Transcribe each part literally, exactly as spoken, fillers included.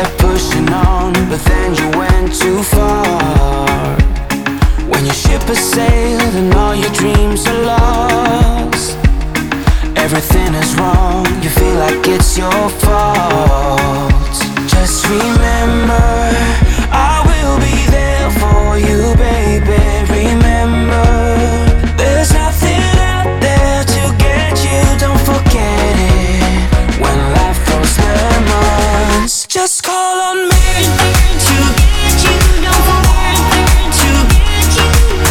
kept pushing on, but then you went too far. When your ship has sailed and all your dreams are lost, everything is wrong, you feel like it's your fault. Just remember, I will be there for you, baby. Remember, there's nothing out there to get you, don't forget it. When life throws lemons, just call on me to get you, don't forget to get you,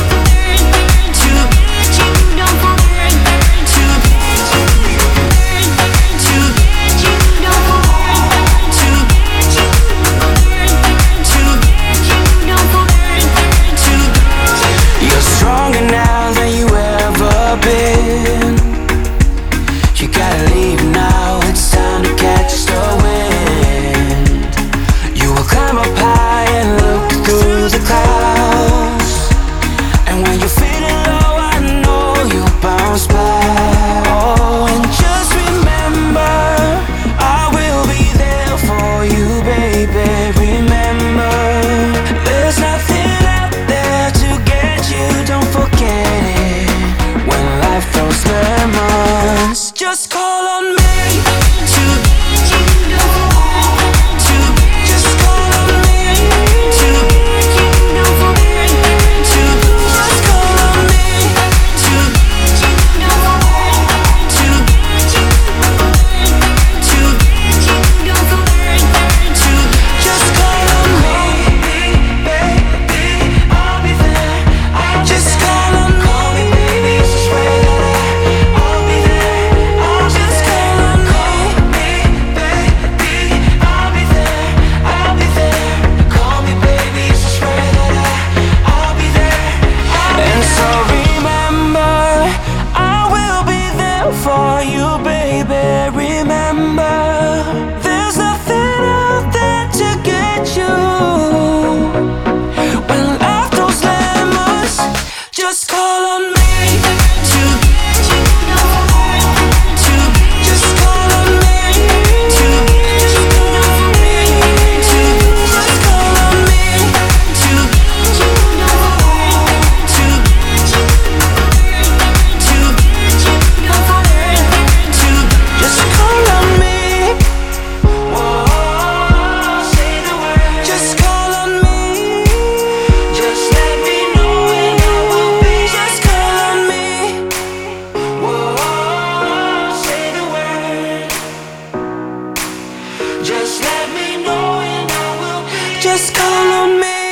to get you, don't forget to get you, to get you, don't forget to get you, to get you, don't forget to get you. You're stronger now than you ever been. You gotta leave now, it's time to catch the wind. You will climb up high and look through the clouds, and when you're feeling low, I know you'll bounce back. Oh, and just remember, I will be there for you, baby. Remember, there's nothing out there to get you, don't forget it. When life throws lemons, just call on me to get you, don't forget to just call on me to get you, don't forget to just call on me to get you, don't forget to get you, to get you, don't forget to just call on me, baby, I'll be there. Just call on me, baby, swear that I'll be there. I'll just call on me, baby, I'll be there. I'll be there. Call me, baby, swear that I'll be there. And so remember, I will be there for you, baby. Remember, there's nothing out there to get you. When life throws lemons, just call on me to get you, don't forget to just call on me to get you, don't forget to just call on me to get you, don't forget to get you, to get you, don't forget to just call on me. Whoa, say the word. Just call on me. Just let me know and I will be. Just call on me. Whoa, say the word. Just let me know and I will be. Just call on me.